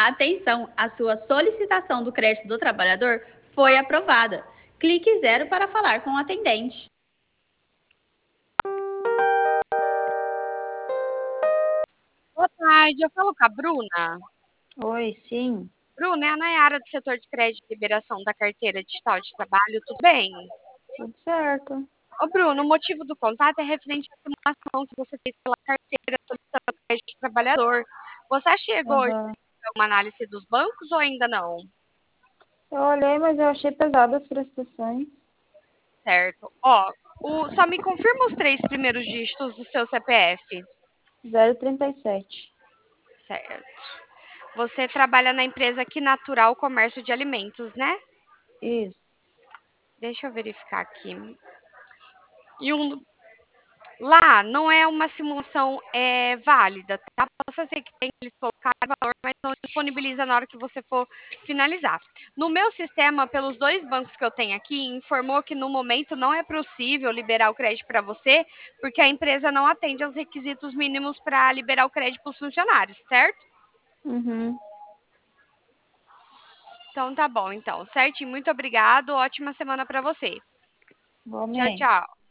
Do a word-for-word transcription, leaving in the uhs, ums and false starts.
Atenção, a sua solicitação do crédito do trabalhador foi aprovada. Clique zero para falar com o atendente. Boa tarde, eu falo com a Bruna. Oi, sim. Bruna, é a Nayara do setor de crédito e liberação da carteira digital de trabalho, tudo bem? Tudo certo. Ô, Bruno, o motivo do contato é referente à simulação que você fez pela carteira solicitando crédito de trabalhador. Você chegou a Aham. fazer uma análise dos bancos ou ainda não? Eu olhei, mas eu achei pesado as prestações. Certo. Ó, o, só me confirma os três primeiros dígitos do seu C P F. zero trinta e sete. Certo. Você trabalha na empresa Que Natural Comércio de Alimentos, né? Isso. Deixa eu verificar aqui. E um, lá não é uma simulação é, válida, tá? Possa ser que tenha que eles colocaram valor, mas não disponibiliza na hora que você for finalizar. No meu sistema, pelos dois bancos que eu tenho aqui, informou que no momento não é possível liberar o crédito para você, porque a empresa não atende aos requisitos mínimos para liberar o crédito para os funcionários, certo? Uhum. Então tá bom, então. Certinho, muito obrigado. Ótima semana para você. Tchau, Igualmente. tchau.